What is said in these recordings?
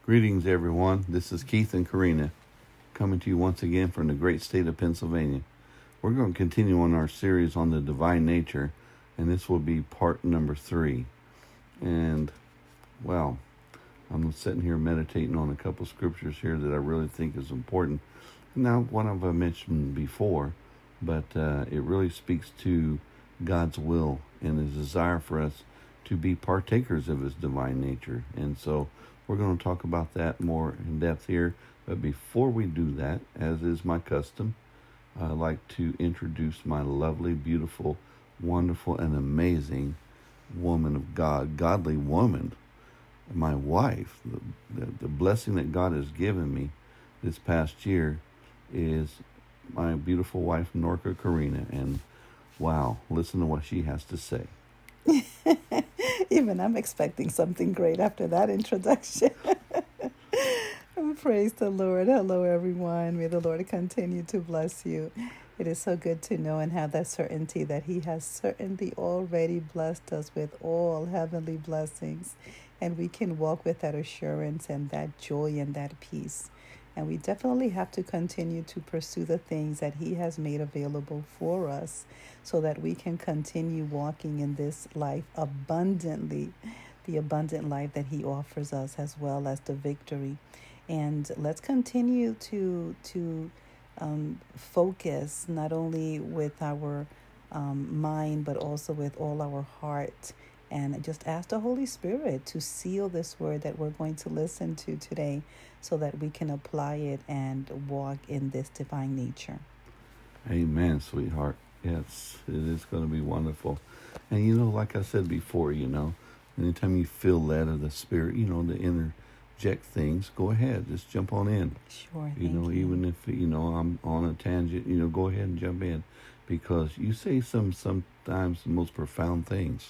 Greetings, everyone. This is Keith and Karina coming to you once again from the great state of Pennsylvania. We're going to continue on our series on the divine nature, and this will be part number 3. And, well, I'm sitting here meditating on a couple scriptures here that I really think is important. Now, one of them I mentioned before, but it really speaks to God's will and His desire for us to be partakers of His divine nature. And so we're going to talk about that more in depth here. But before we do that, as is my custom, I'd like to introduce my lovely, beautiful, wonderful, and amazing woman of God, godly woman, my wife. The blessing that God has given me this past year is my beautiful wife, Norca Karina. And wow, listen to what she has to say. Even I'm expecting something great after that introduction. Praise the Lord. Hello, everyone. May the Lord continue to bless you. It is so good to know and have that certainty that He has certainly already blessed us with all heavenly blessings. And we can walk with that assurance and that joy and that peace. And we definitely have to continue to pursue the things that He has made available for us so that we can continue walking in this life abundantly, the abundant life that He offers us, as well as the victory. And let's continue to focus not only with our mind, but also with all our heart. And just ask the Holy Spirit to seal this word that we're going to listen to today so that we can apply it and walk in this divine nature. Amen, sweetheart. Yes, it is going to be wonderful. And, like I said before, anytime you feel led of the Spirit, to interject things, go ahead. Just jump on in. Sure, even if, I'm on a tangent, go ahead and jump in. Because you say sometimes the most profound things.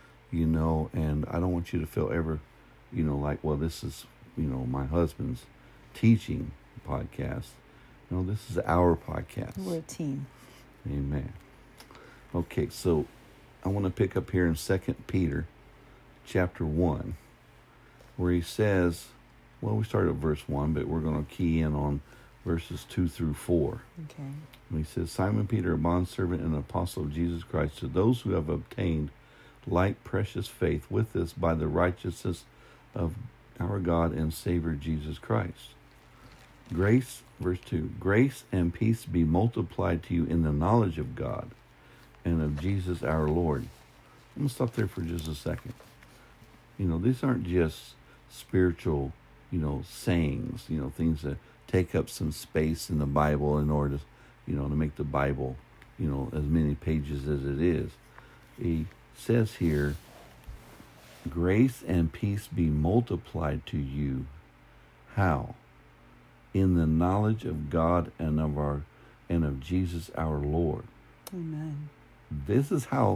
And I don't want you to feel ever, like, well, this is, my husband's teaching podcast. This is our podcast. We're a team. Amen. Okay, so I want to pick up here in 2 Peter chapter 1, where he says, well, we started at verse 1, but we're going to key in on verses 2 through 4. Okay. And he says, Simon Peter, a bondservant and an apostle of Jesus Christ, to those who have obtained like precious faith with us by the righteousness of our God and Savior Jesus Christ. Grace, verse 2, grace and peace be multiplied to you in the knowledge of God and of Jesus our Lord. I'm going to stop there for just a second. These aren't just spiritual, sayings, things that take up some space in the Bible in order to, to make the Bible, as many pages as it is. He says here, grace and peace be multiplied to you. How? In the knowledge of God and of Jesus our Lord. Amen. This is how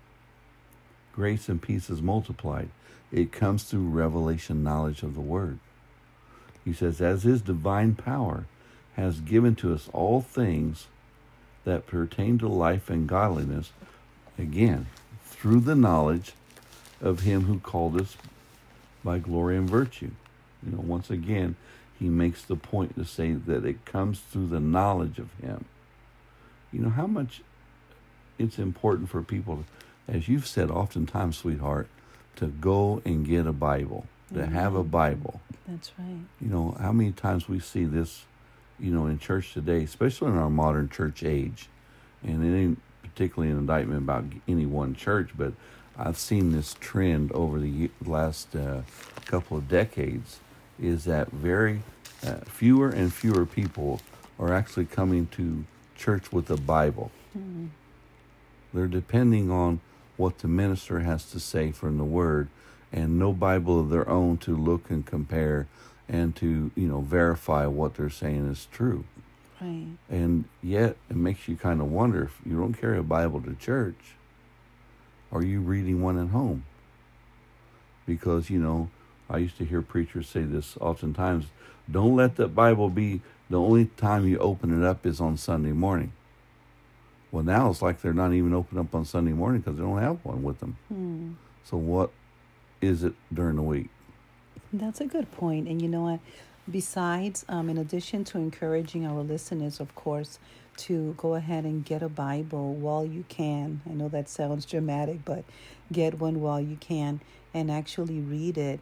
grace and peace is multiplied. It comes through revelation knowledge of the Word. He says, as His divine power has given to us all things that pertain to life and godliness, again, through the knowledge of Him who called us by glory and virtue. Once again, he makes the point to say that it comes through the knowledge of Him. How much it's important for people, as you've said oftentimes, sweetheart, to go and get a Bible, to have a Bible. That's right. How many times we see this, in church today, especially in our modern church age. And it ain't particularly an indictment about any one church, but I've seen this trend over the last couple of decades, is that very fewer and fewer people are actually coming to church with a Bible. Mm-hmm. They're depending on what the minister has to say from the Word, and no Bible of their own to look and compare and to, verify what they're saying is true. Right. And yet it makes you kind of wonder, if you don't carry a Bible to church, are you reading one at home? Because, I used to hear preachers say this oftentimes, don't let the Bible be the only time you open it up is on Sunday morning. Well, now it's like they're not even open up on Sunday morning because they don't have one with them. So what is it during the week? That's a good point. And you know what? Besides, in addition to encouraging our listeners, of course, to go ahead and get a Bible while you can. I know that sounds dramatic, but get one while you can and actually read it.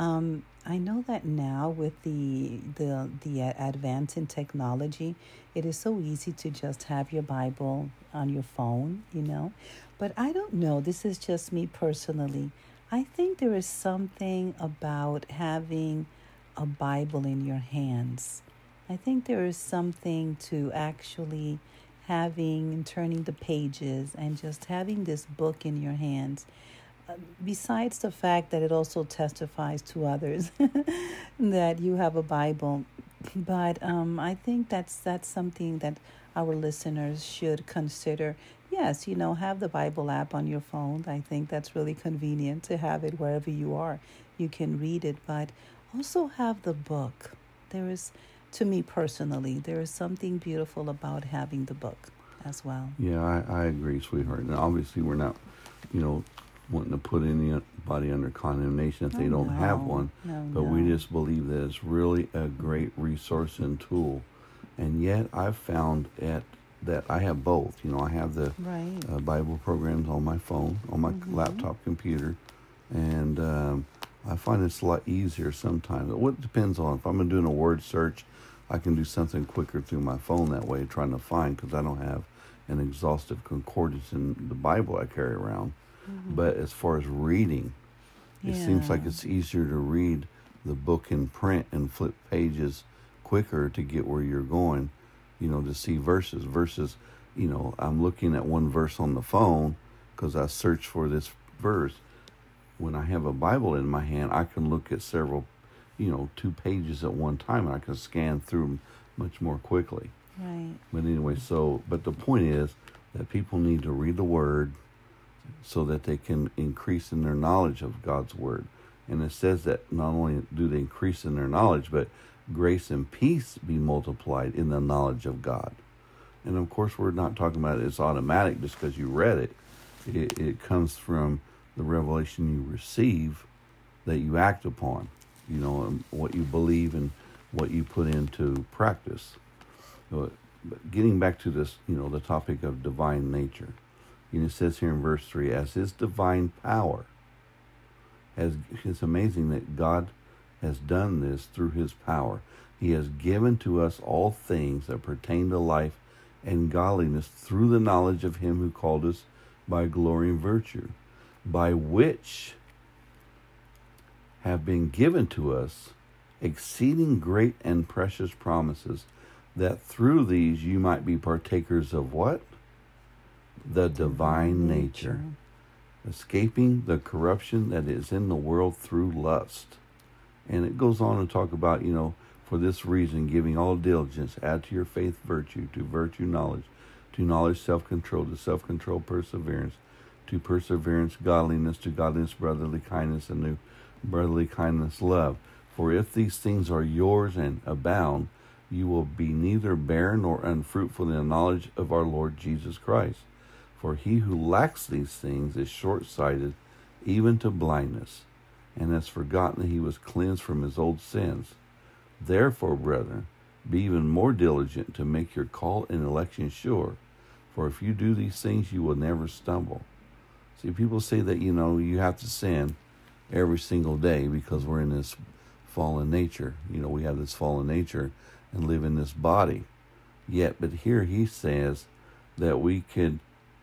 I know that now with the advance in technology, it is so easy to just have your Bible on your phone, you know. But I don't know. This is just me personally. I think there is something about having a Bible in your hands. I think there is something to actually having and turning the pages and just having this book in your hands. Besides the fact that it also testifies to others that you have a Bible, but I think that's something that our listeners should consider. Yes, you know, have the Bible app on your phone. I think that's really convenient to have it wherever you are. You can read it, but also have the book. There is, to me personally, there is something beautiful about having the book as well. Yeah, I agree, sweetheart. And obviously, we're not, you know, wanting to put anybody under condemnation if they don't have one. But we just believe that it's really a great resource and tool. And yet, I've found that I have both. You know, I have the Bible programs on my phone, on my laptop computer, and I find it's a lot easier sometimes. What depends on if I'm doing a word search, I can do something quicker through my phone that way, trying to find, because I don't have an exhaustive concordance in the Bible I carry around. But as far as reading, it seems like it's easier to read the book in print and flip pages quicker to get where you're going, you know, to see verses versus, you know, I'm looking at one verse on the phone because I searched for this verse. When I have a Bible in my hand, I can look at several, you know, 2 pages at one time, and I can scan through them much more quickly. Right. But anyway, but the point is that people need to read the Word so that they can increase in their knowledge of God's Word. And it says that not only do they increase in their knowledge, but grace and peace be multiplied in the knowledge of God. And of course, we're not talking about it's automatic just because you read it. It comes from the revelation you receive that you act upon, you know, and what you believe and what you put into practice. But getting back to this, you know, the topic of divine nature. You know, it says here in verse 3, as his divine power it's amazing that God has done this through his power. He has given to us all things that pertain to life and godliness through the knowledge of him who called us by glory and virtue, by which have been given to us exceeding great and precious promises, that through these you might be partakers of what? The divine nature, escaping the corruption that is in the world through lust. And it goes on to talk about, you know, for this reason, giving all diligence, add to your faith virtue, to virtue knowledge, to knowledge self-control, to self-control perseverance, to perseverance godliness, to godliness brotherly kindness, and to brotherly kindness love. For if these things are yours and abound, you will be neither barren nor unfruitful in the knowledge of our Lord Jesus Christ. For he who lacks these things is short-sighted, even to blindness, and has forgotten that he was cleansed from his old sins. Therefore, brethren, be even more diligent to make your call and election sure. For if you do these things, you will never stumble. See, people say that, you know, you have to sin every single day because we're in this fallen nature. You know, we have this fallen nature and live in this body. Yet, but here he says that we can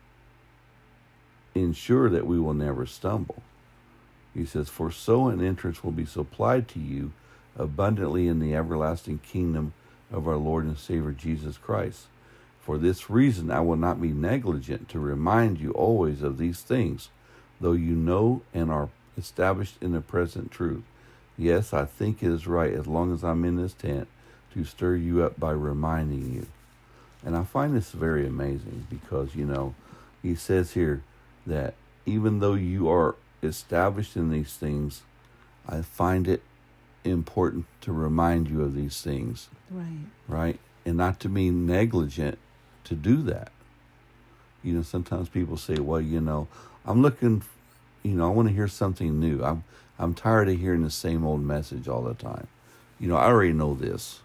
ensure that we will never stumble. He says, for so an entrance will be supplied to you abundantly in the everlasting kingdom of our Lord and Savior Jesus Christ. For this reason I will not be negligent to remind you always of these things, though you know and are established in the present truth. Yes, I think it is right, as long as I'm in this tent, to stir you up by reminding you. And I find this very amazing because, you know, he says here that even though you are established in these things, I find it important to remind you of these things. Right? And not to be negligent to do that. You know, sometimes people say, well, you know, I'm looking, you know, I want to hear something new. I'm tired of hearing the same old message all the time. I already know this.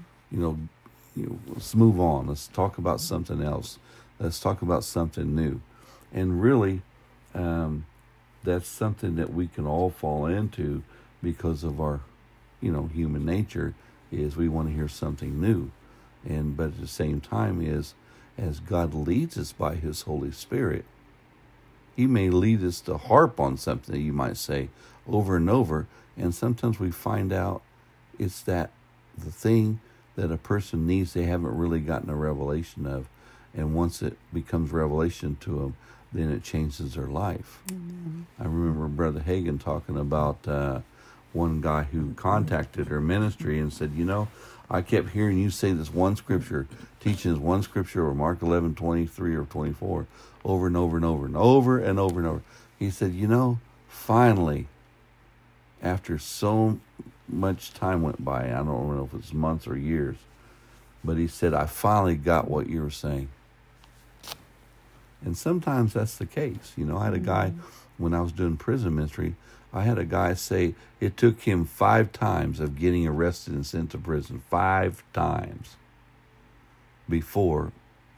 Let's move on. Let's talk about something else. Let's talk about something new. And really, that's something that we can all fall into because of our, human nature, is we want to hear something new. But at the same time is, as God leads us by His Holy Spirit, He may lead us to harp on something, you might say, over and over. And sometimes we find out it's that the thing that a person needs, they haven't really gotten a revelation of. And once it becomes revelation to them, then it changes their life. Mm-hmm. I remember Brother Hagin talking about one guy who contacted her ministry and said, I kept hearing you say this one scripture, teaching this one scripture, or Mark 11:23 or 24, over and over and over and over and over and over. He said, finally, after so much time went by, I don't know if it's months or years, but he said, I finally got what you were saying. And sometimes that's the case. I had a guy, when I was doing prison ministry, I had a guy say it took him 5 times of getting arrested and sent to prison, 5 times, before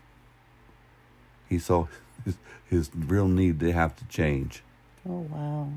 he saw his real need to have to change. Oh, wow.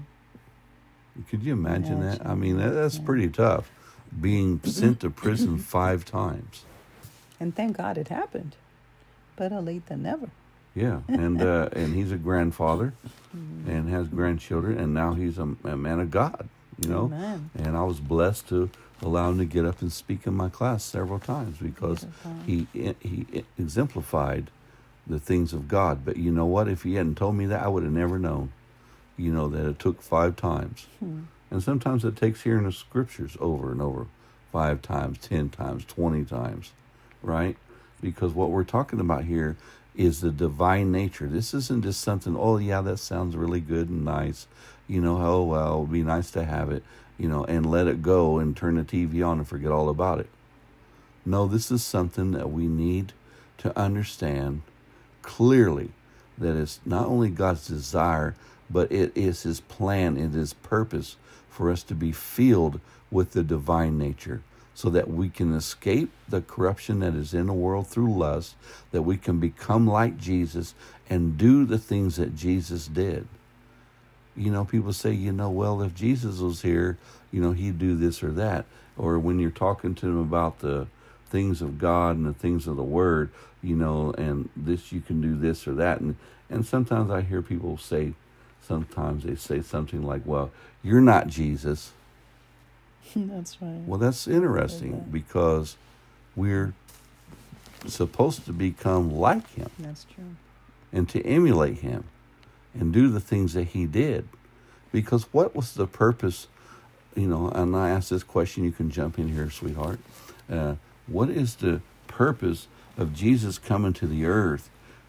Could you imagine that? I mean, that's pretty tough, being sent to prison 5 times. And thank God it happened. Better late than never. Yeah, and he's a grandfather and has grandchildren, and now he's a man of God, Amen. And I was blessed to allow him to get up and speak in my class several times because he exemplified the things of God. But you know what? If he hadn't told me that, I would have never known, that it took 5 times. And sometimes it takes hearing the scriptures over and over, 5 times, 10 times, 20 times, right? Because what we're talking about here is the divine nature. This isn't just something, oh yeah, that sounds really good and nice, oh well, it would be nice to have it, and let it go and turn the TV on and forget all about it. No, this is something that we need to understand clearly, that it's not only God's desire, but it is His plan, it is purpose for us to be filled with the divine nature, so that we can escape the corruption that is in the world through lust, that we can become like Jesus and do the things that Jesus did. People say, well, if Jesus was here, He'd do this or that. Or when you're talking to them about the things of God and the things of the Word, and this, you can do this or that. And sometimes I hear people say, sometimes they say something like, well, you're not Jesus. That's right. Well, that's interesting because we're supposed to become like Him. That's true. And to emulate Him and do the things that He did. Because what was the purpose, and I ask this question, you can jump in here, sweetheart. What is the purpose of Jesus coming to the earth?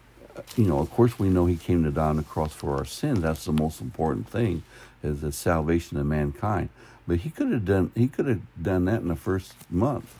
Of course we know He came to die on the cross for our sins. That's the most important thing, is the salvation of mankind. But he could have done that in the first month,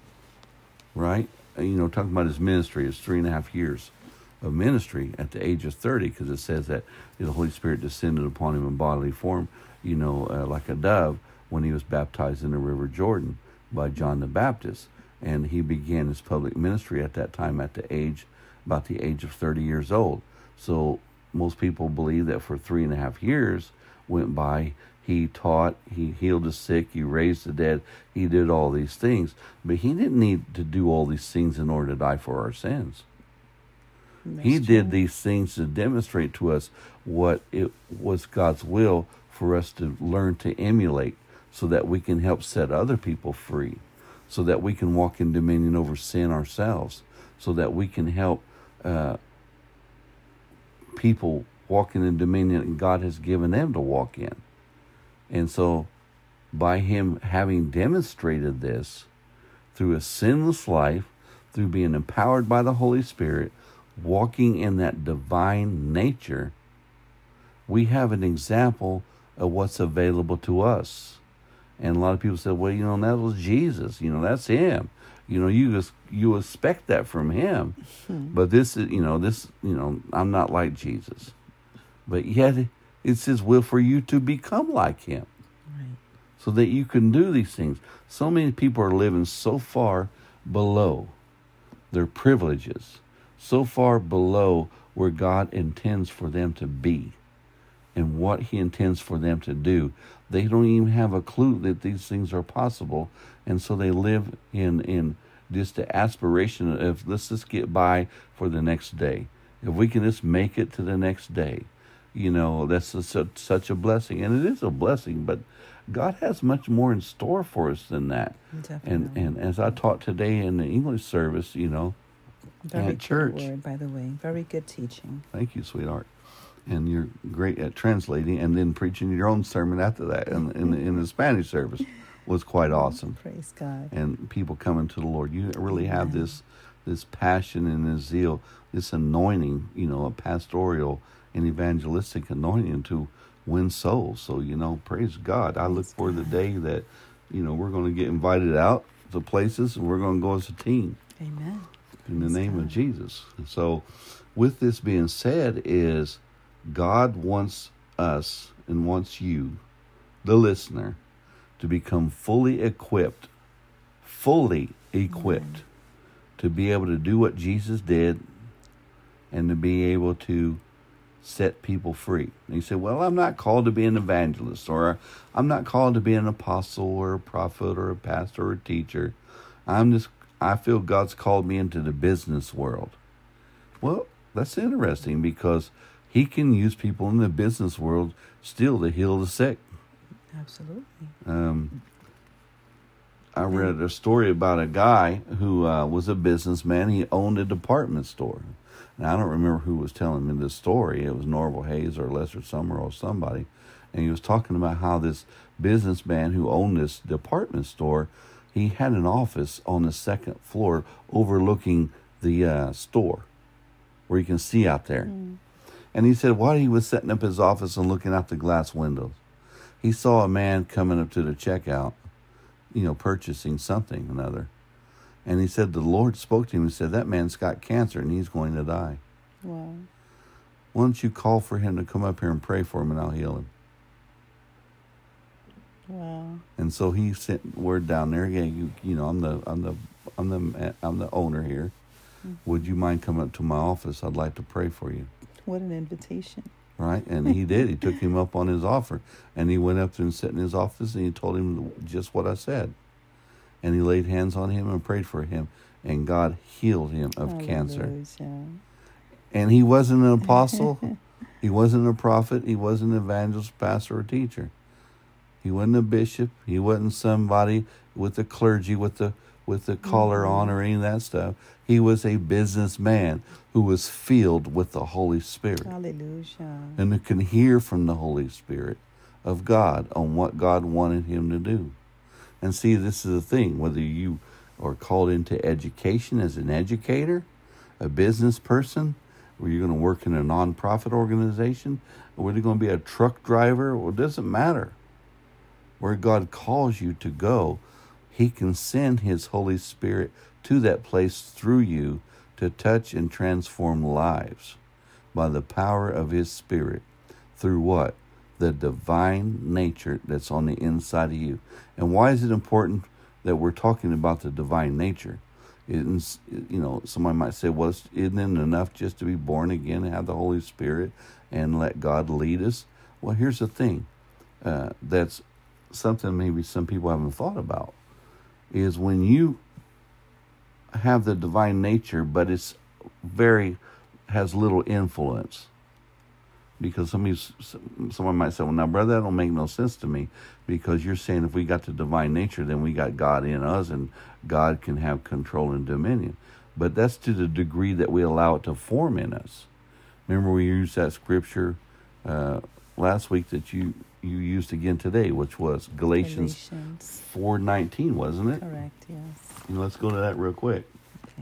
right? Talking about His ministry, His 3.5 years of ministry at the age of 30, because it says that the Holy Spirit descended upon Him in bodily form, like a dove, when He was baptized in the River Jordan by John the Baptist. And He began His public ministry at that time about the age of 30 years old. So most people believe that for 3.5 years went by, He taught, He healed the sick, He raised the dead, He did all these things. But He didn't need to do all these things in order to die for our sins. He did these things to demonstrate to us what it was God's will for us to learn to emulate, so that we can help set other people free, so that we can walk in dominion over sin ourselves, so that we can help people walking in dominion God has given them to walk in. And so by Him having demonstrated this through a sinless life, through being empowered by the Holy Spirit, walking in that divine nature, we have an example of what's available to us. And a lot of people say, well, that was Jesus. That's Him. You expect that from Him. But this is, I'm not like Jesus. But yet it's His will for you to become like Him. so that you can do these things. So many people are living so far below their privileges, so far below where God intends for them to be and what he intends for them to do. They don't even have a clue that these things are possible, and so they live in just the aspiration of, let's just get by for the next day. If we can just make it to the next day, that's such a blessing. And it is a blessing, but God has much more in store for us than that. Definitely. And as I taught today in the English service, Very at church. good word, by the way. Very good teaching. Thank you, sweetheart. And you're great at translating and then preaching your own sermon after that in the Spanish service was quite awesome. Praise God. And people coming to the Lord. You really have this passion and this zeal, this anointing, a pastoral and evangelistic anointing to win souls. So, praise God. I look for the day that, we're going to get invited out to places and we're going to go as a team. Amen. In the name of Jesus. And so with this being said is God wants us and wants you, the listener, to become fully equipped to be able to do what Jesus did and to be able to set people free. And you say, well, I'm not called to be an evangelist, or I'm not called to be an apostle or a prophet or a pastor or a teacher. I feel God's called me into the business world. Well, that's interesting because he can use people in the business world still to heal the sick. Absolutely. I read a story about a guy who was a businessman. He owned a department store. Now, I don't remember who was telling me this story. It was Norval Hayes or Lester Summer or somebody. And he was talking about how this businessman who owned this department store, he had an office on the second floor overlooking the store where you can see out there. Mm. And he said while he was setting up his office and looking out the glass windows, he saw a man coming up to the checkout, purchasing something or another. And he said the Lord spoke to him and said, that man's got cancer and he's going to die. Wow. Why don't you call for him to come up here and pray for him and I'll heal him? Wow. And so he sent word down there. Yeah, I'm the owner here. Mm-hmm. Would you mind coming up to my office? I'd like to pray for you. What an invitation. Right, and he did. He took him up on his offer, and he went up to and sat in his office, and he told him just what I said. And he laid hands on him and prayed for him, and God healed him of cancer. And he wasn't an apostle. He wasn't a prophet. He wasn't an evangelist, pastor, or teacher. He wasn't a bishop. He wasn't somebody with the clergy with the collar on or any of that stuff. He was a businessman who was filled with the Holy Spirit. Hallelujah. And who can hear from the Holy Spirit of God on what God wanted him to do. And see, this is the thing, whether you are called into education as an educator, a business person, or you're going to work in a nonprofit organization, or whether you're going to be a truck driver, well, it doesn't matter. Where God calls you to go, he can send his Holy Spirit to that place through you to touch and transform lives by the power of his Spirit. Through what? The divine nature that's on the inside of you. And why is it important that we're talking about the divine nature? Somebody might say, well, isn't it enough just to be born again and have the Holy Spirit and let God lead us? Well, here's the thing. That's something maybe some people haven't thought about, is when you have the divine nature, but it's has little influence. Because someone might say, well, now, brother, that don't make no sense to me, because you're saying if we got the divine nature, then we got God in us, and God can have control and dominion. But that's to the degree that we allow it to form in us. Remember, we used that scripture last week that you used again today, which was Galatians 4:19, wasn't it? Correct, yes. Let's go to that real quick. Okay.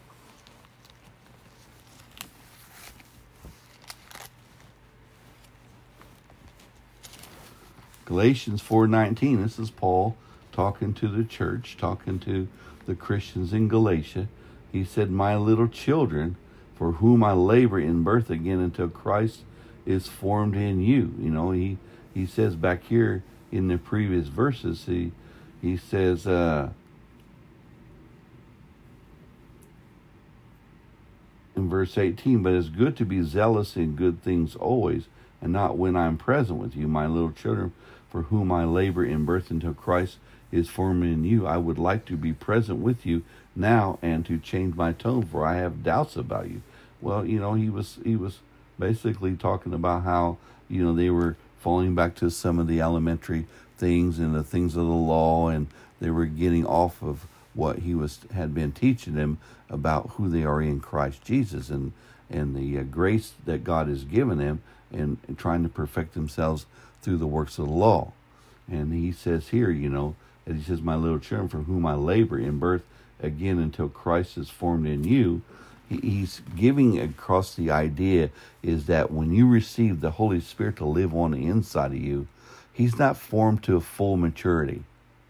Galatians 4:19. This is Paul talking to the church, talking to the Christians in Galatia. He said, my little children, for whom I labor in birth again until Christ is formed in you. He says back here in the previous verses. He says, in verse 18, but it's good to be zealous in good things always, and not when I'm present with you, my little children, for whom I labor in birth until Christ is formed in you. I would like to be present with you now and to change my tone, for I have doubts about you. Well, he was basically talking about how, they were falling back to some of the elementary things and the things of the law, and they were getting off of what he had been teaching them about who they are in Christ Jesus and the grace that God has given them, and trying to perfect themselves through the works of the law. And he says here, that he says, my little children, for whom I labor in birth again until Christ is formed in you. He's giving across the idea is that when you receive the Holy Spirit to live on the inside of you, he's not formed to a full maturity.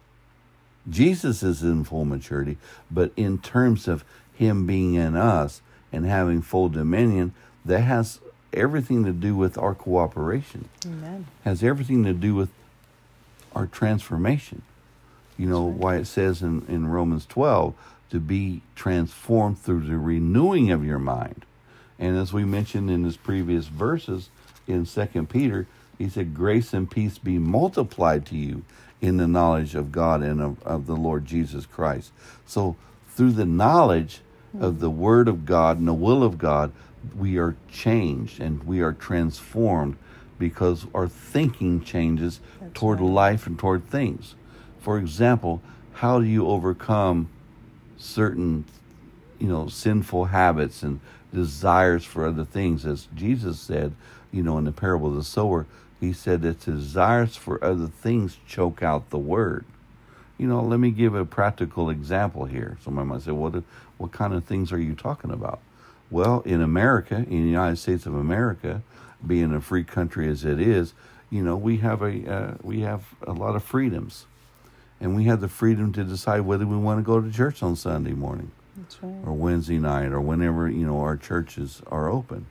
Jesus is in full maturity, but in terms of him being in us and having full dominion, that has everything to do with our cooperation. Amen. Has everything to do with our transformation. Why it says in Romans 12 to be transformed through the renewing of your mind. And as we mentioned in his previous verses in 2 Peter, he said, grace and peace be multiplied to you in the knowledge of God and of the Lord Jesus Christ. So through the knowledge of the Word of God and the will of God, we are changed and we are transformed because our thinking changes toward life and toward things. For example, how do you overcome certain, sinful habits and desires for other things? As Jesus said, in the parable of the sower, he said that desires for other things choke out the word. Let me give a practical example here. Somebody might say, what kind of things are you talking about? Well, in America, in the United States of America, being a free country as it is, we have a lot of freedoms. And we have the freedom to decide whether we want to go to church on Sunday morning. That's right. Or Wednesday night, or whenever, our churches are open.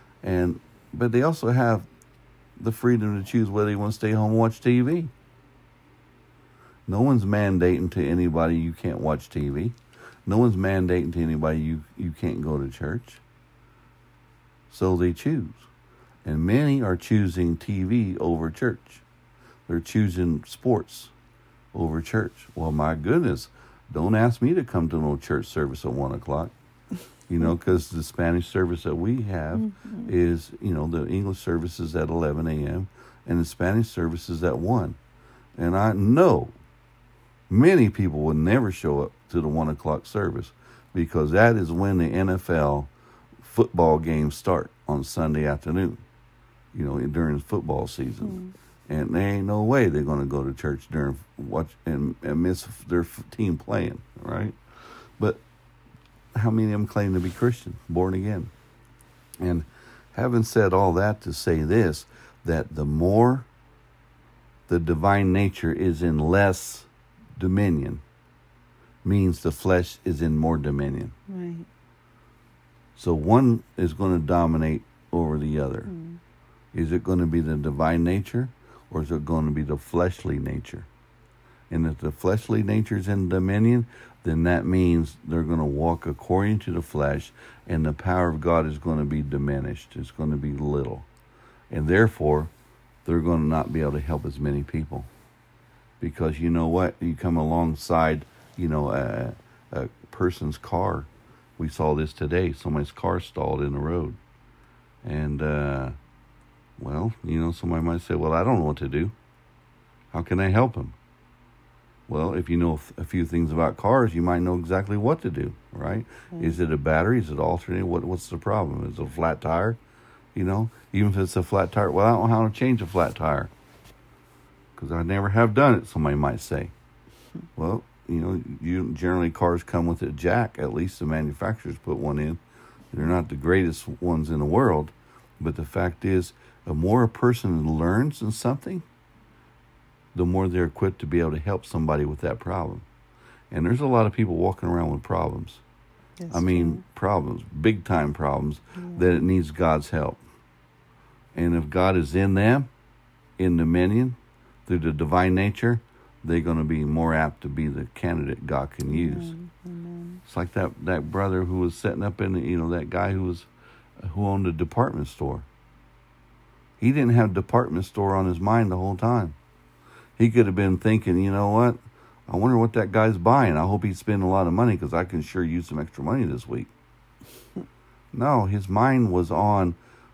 But they also have the freedom to choose whether you want to stay home and watch TV. No one's mandating to anybody you can't watch TV. No one's mandating to anybody you can't go to church. So they choose. And many are choosing TV over church. They're choosing sports over church. Well, my goodness, don't ask me to come to no church service at 1 o'clock. Because the Spanish service that we have is, the English service is at 11 a.m. and the Spanish service is at 1. And I know many people would never show up to the 1 o'clock service because that is when the NFL football games start on Sunday afternoon, during football season. And there ain't no way they're going to go to church during watch and miss their team playing, right? But how many of them claim to be Christian, born again? And having said all that to say this, that the more the divine nature is in less dominion, means the flesh is in more dominion. Right. So one is going to dominate over the other. Is it going to be the divine nature? Or is it going to be the fleshly nature? And if the fleshly nature is in dominion, then that means they're going to walk according to the flesh, and the power of God is going to be diminished. It's going to be little. And therefore, they're going to not be able to help as many people. Because you know what? You come alongside, a person's car. We saw this today. Somebody's car stalled in the road. And, somebody might say, well, I don't know what to do. How can I help him? Well, if you know a few things about cars, you might know exactly what to do, right? Is it a battery? Is it alternating? What's the problem? Is it a flat tire? Even if it's a flat tire, well, I don't know how to change a flat tire because I never have done it, somebody might say. Well, generally cars come with a jack. At least the manufacturers put one in. They're not the greatest ones in the world, but the fact is, the more a person learns in something, the more they're equipped to be able to help somebody with that problem. And there's a lot of people walking around with problems. Problems, big time problems, that it needs God's help. And if God is in them, in dominion, through the divine nature, they're going to be more apt to be the candidate God can use. Amen. It's like that brother who was setting up in, that guy who owned a department store. He didn't have a department store on his mind the whole time. He could have been thinking, you know what? I wonder what that guy's buying. I hope he's spending a lot of money because I can sure use some extra money this week. No, his mind was on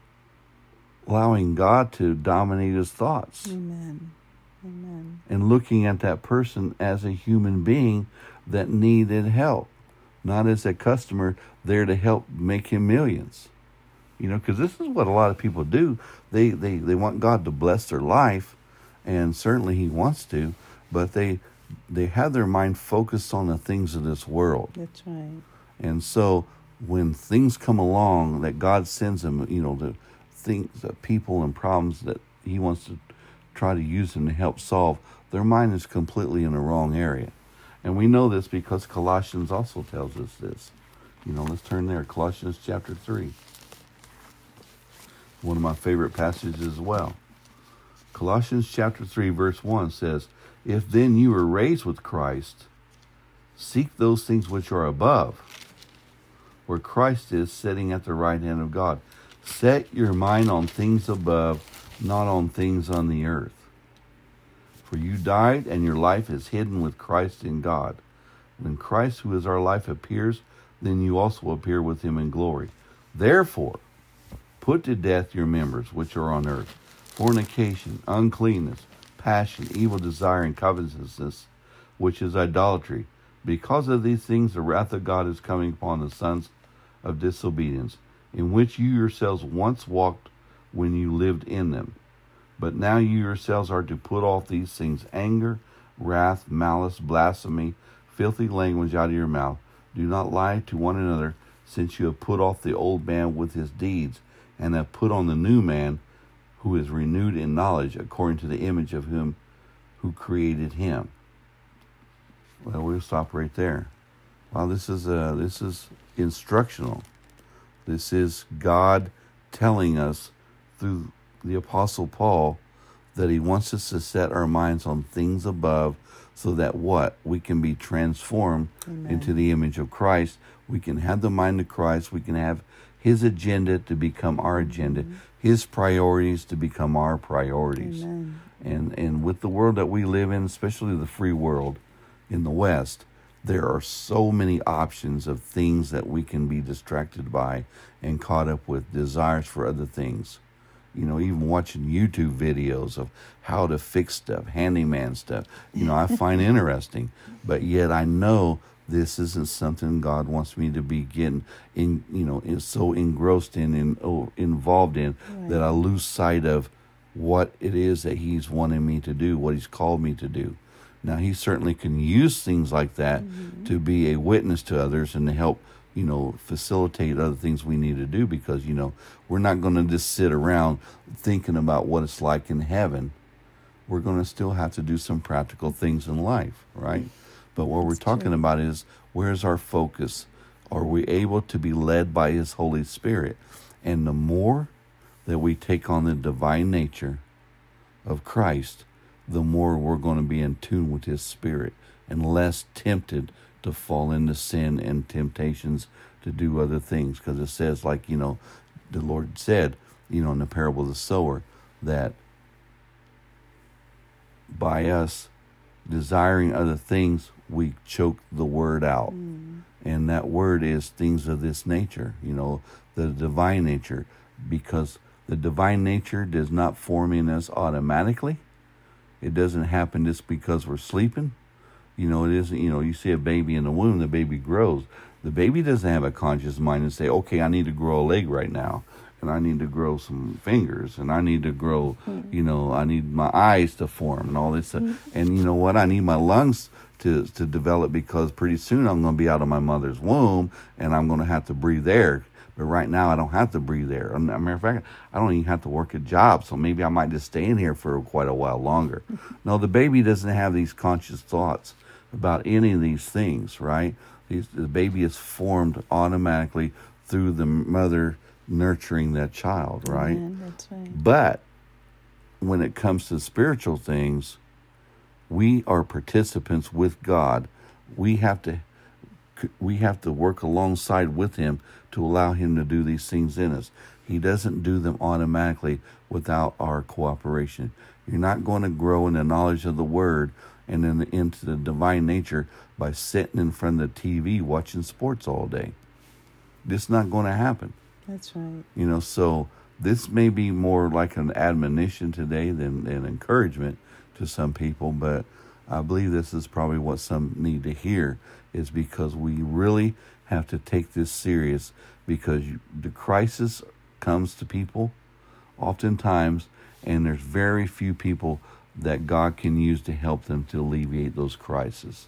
allowing God to dominate his thoughts. Amen. Amen. And looking at that person as a human being that needed help, not as a customer there to help make him millions. Because this is what a lot of people do. They want God to bless their life, and certainly he wants to, but they have their mind focused on the things of this world. That's right. And so when things come along that God sends them, the things, the people and problems that he wants to try to use them to help solve, their mind is completely in the wrong area. And we know this because Colossians also tells us this. Let's turn there. Colossians chapter 3. One of my favorite passages as well. Colossians chapter 3 verse 1 says, "If then you were raised with Christ, seek those things which are above, where Christ is sitting at the right hand of God. Set your mind on things above, not on things on the earth. For you died, and your life is hidden with Christ in God. When Christ, who is our life, appears, then you also appear with him in glory. Therefore, put to death your members which are on earth, fornication, uncleanness, passion, evil desire, and covetousness, which is idolatry. Because of these things, the wrath of God is coming upon the sons of disobedience, in which you yourselves once walked when you lived in them. But now you yourselves are to put off these things: anger, wrath, malice, blasphemy, filthy language out of your mouth. Do not lie to one another, since you have put off the old man with his deeds, and have put on the new man, who is renewed in knowledge according to the image of him who created him." Well, we'll stop right there. Wow, this is instructional. This is God telling us through the Apostle Paul that he wants us to set our minds on things above, so that we can be transformed into the image of Christ. We can have the mind of Christ. We can have his agenda to become our agenda, his priorities to become our priorities. Amen. And with the world that we live in, especially the free world in the West, there are so many options of things that we can be distracted by and caught up with desires for other things. Even watching YouTube videos of how to fix stuff, handyman stuff, I find interesting. But yet I know this isn't something God wants me to be getting so engrossed in and involved in, that I lose sight of what it is that he's wanting me to do, what he's called me to do. Now, he certainly can use things like that to be a witness to others and to help, facilitate other things we need to do, because, we're not going to just sit around thinking about what it's like in heaven. We're going to still have to do some practical things in life, right? But what we're talking about is, where's our focus? Are we able to be led by his Holy Spirit? And the more that we take on the divine nature of Christ, the more we're going to be in tune with his Spirit and less tempted to fall into sin and temptations to do other things. Because it says, like, the Lord said, in the parable of the sower, that by us desiring other things, we choke the word out. And that word is things of this nature, the divine nature, because the divine nature does not form in us automatically. It doesn't happen just because we're sleeping. It isn't, you see a baby in the womb, the baby grows. The baby doesn't have a conscious mind and say, okay, I need to grow a leg right now, and I need to grow some fingers, and I need to grow, I need my eyes to form and all this stuff. And you know what? I need my lungs to develop, because pretty soon I'm going to be out of my mother's womb, and I'm going to have to breathe air. But right now, I don't have to breathe air. As a matter of fact, I don't even have to work a job, so maybe I might just stay in here for quite a while longer. No, the baby doesn't have these conscious thoughts about any of these things, right? The baby is formed automatically through the mother nurturing that child, right? Amen. That's right. But when it comes to spiritual things, We are participants with God. We have to work alongside with him to allow him to do these things in us. He doesn't do them automatically without our cooperation. You're not going to grow in the knowledge of the Word and then into the divine nature by sitting in front of the TV watching sports all day. This is not going to happen. That's right. So this may be more like an admonition today than an encouragement to some people, but I believe this is probably what some need to hear, is because we really have to take this serious, because the crisis comes to people oftentimes, and there's very few people that God can use to help them to alleviate those crises.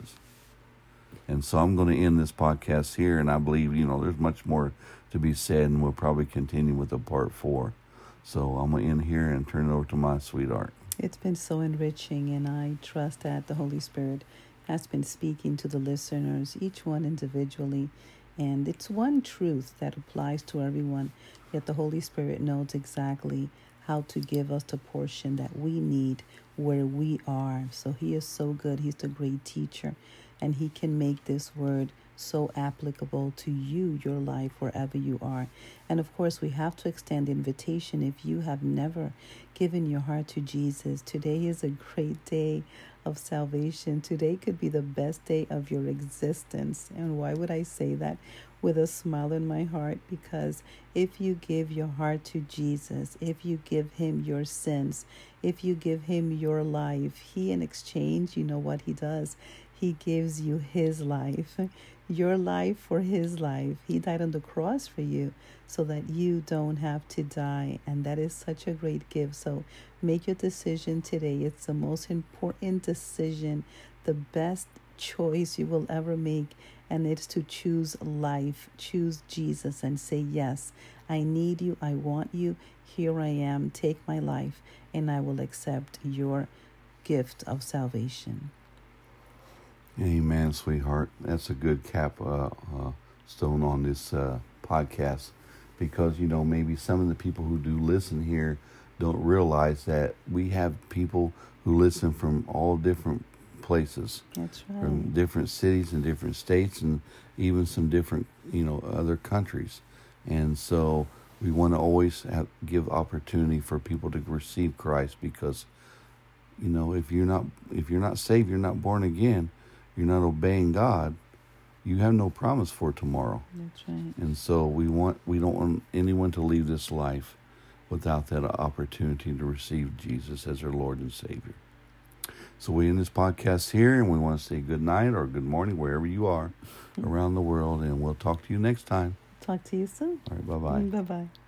And so I'm going to end this podcast here, and I believe, there's much more to be said, and we'll probably continue with the part 4. So I'm going to end here and turn it over to my sweetheart. It's been so enriching, and I trust that the Holy Spirit has been speaking to the listeners, each one individually. And it's one truth that applies to everyone, yet the Holy Spirit knows exactly how to give us the portion that we need where we are. So he is so good. He's the great teacher, and he can make this word so applicable to you, your life, wherever you are. And of course, we have to extend invitation. If you have never given your heart to Jesus, today is a great day of salvation. Today could be the best day of your existence. And why would I say that? With a smile in my heart, because if you give your heart to Jesus, if you give him your sins, if you give him your life, he in exchange, you know what he does? He gives you his life, your life for his life. He died on the cross for you so that you don't have to die. And that is such a great gift. So make your decision today. It's the most important decision, the best choice you will ever make. And it's to choose life, choose Jesus, and say, yes, I need you. I want you. Here I am. Take my life, and I will accept your gift of salvation. Amen, sweetheart. That's a good stone on this podcast, because, maybe some of the people who do listen here don't realize that we have people who listen from all different places. That's right. From different cities and different states, and even some different, other countries. And so we want to always give opportunity for people to receive Christ, because, if you're not saved, you're not born again, you're not obeying God, you have no promise for tomorrow. That's right. And so we don't want anyone to leave this life without that opportunity to receive Jesus as their Lord and Savior. So we end this podcast here, and we want to say good night or good morning wherever you are around the world, and we'll talk to you next time. Talk to you soon. All right, bye-bye. Bye-bye.